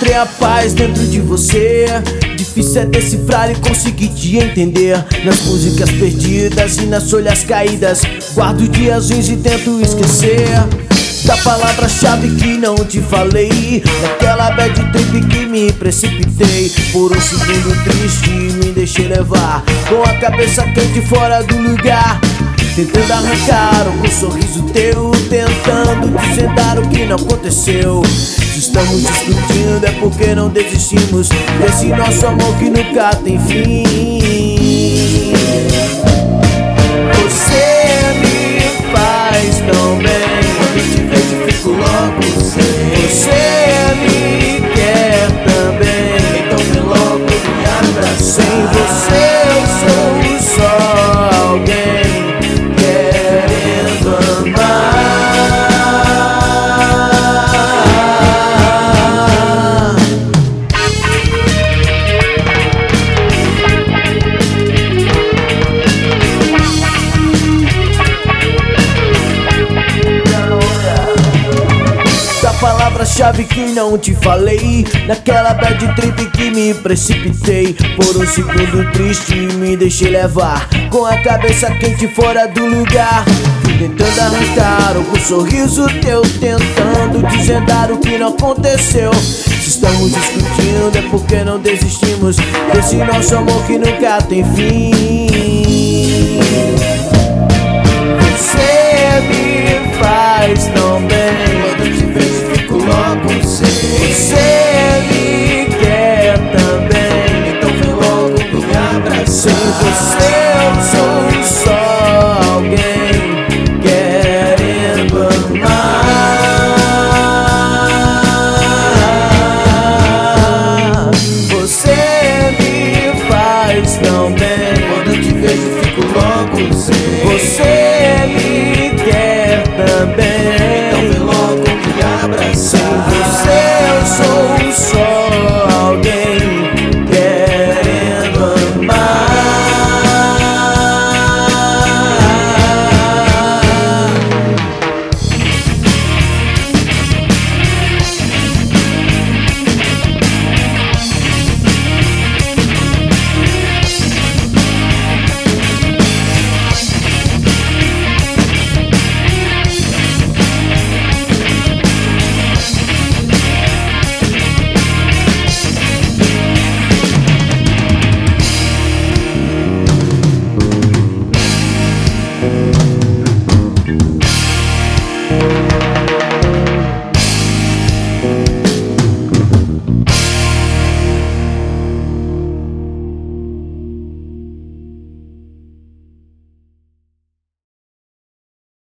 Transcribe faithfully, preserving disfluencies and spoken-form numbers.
encontrei a paz dentro de você. Difícil é decifrar e conseguir te entender. Nas músicas perdidas e nas folhas caídas, guardo dias ruins e tento esquecer da palavra-chave que não te falei, daquela bad trip que me precipitei. Por um segundo triste me deixei levar, com a cabeça quente fora do lugar, tentando arrancar um sorriso teu, tentando desvendar o que não aconteceu. Se estamos discutindo é porque não desistimos desse nosso amor que nunca tem fim. Você me faz tão bem, quando te vejo fico logo sem. Você me quer também, então vem logo me abraçar. Sem você eu sou só alguém querendo amar. Palavra-chave que não te falei, naquela bad trip que me precipitei. Por um segundo triste me deixei levar, com a cabeça quente fora do lugar, tentando arrancar algum sorriso teu, tentando desvendar o que não aconteceu. Se estamos discutindo é porque não desistimos desse nosso amor que nunca tem fim. Você me faz tão bem, quando te vejo fico logo sem. Você me quer também, então vem logo me abraçar. Sem você eu